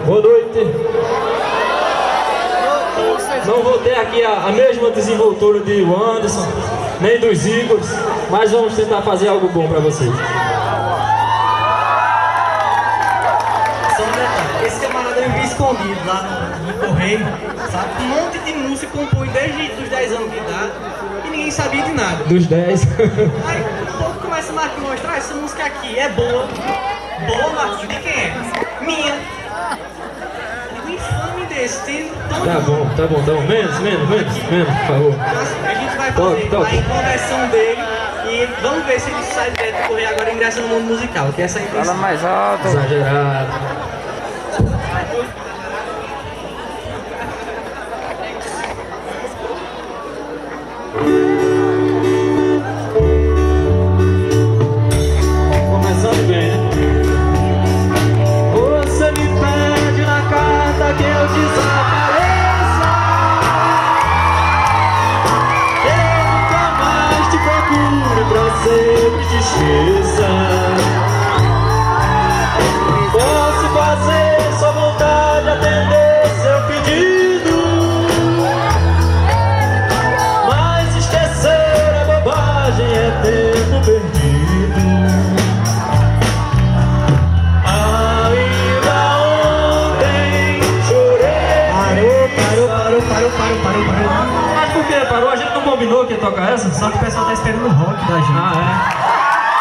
Boa noite. Não vou ter aqui a mesma desenvoltura de Anderson, nem dos Igors, mas vamos tentar fazer algo bom para vocês. Só um detalhe, esse camarada eu vi escondido lá no correio, sabe? Um monte de música compôs desde os 10 anos de idade e ninguém sabia de nada. Dos 10. Aí o povo começa a mostrar, essa música aqui é boa. Boa, Marquinhos, de quem é? Minha. Um infame desse, tem todo Tá bom. Menos, por favor. A gente vai fazer a inconversão dele e vamos ver se ele sai direto do correio agora e ingressa no mundo musical, que essa é a intenção. Fala mais alto. Exagerado. Começando bem, né? Você me pede na carta que eu desapareça. Eu nunca mais te procuro pra sempre te esqueça. Posso fazer sua vontade, atender seu pedido, mas esquecer é bobagem, é tempo perdido. Ainda ontem chorei. Parou. Mas por que parou? A gente não combinou que ia tocar essa? Só que o pessoal tá esperando o rock da gente. Ah, é?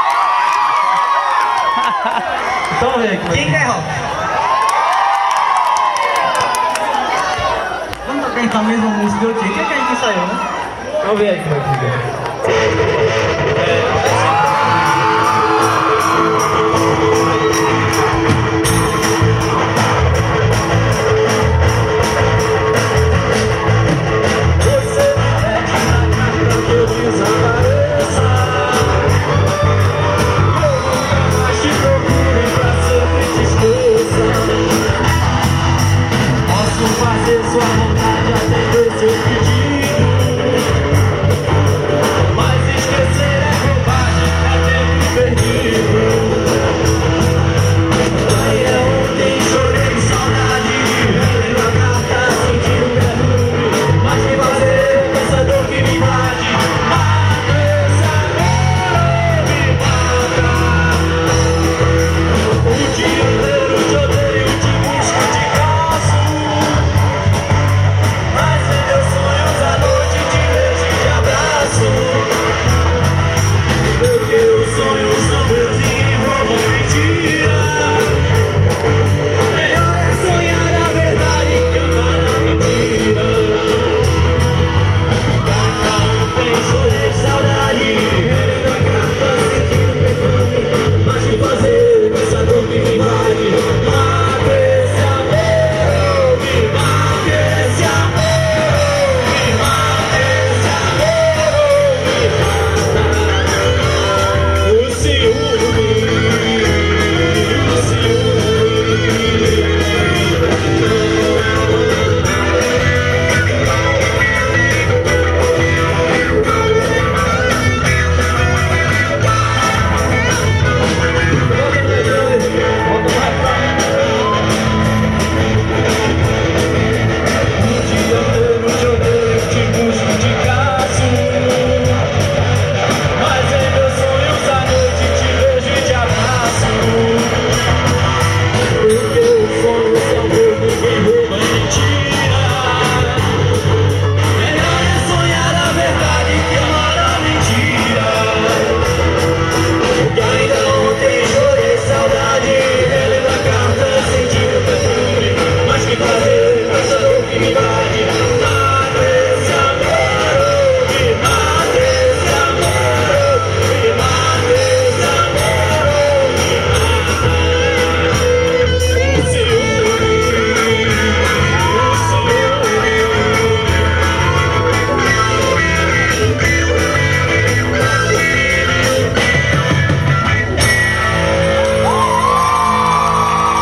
Então vem aqui. Quem quer rock? Vamos tocar então a mesma música do quê? O que é que a gente ensaiou, né? Vamos ver aí como é que fica.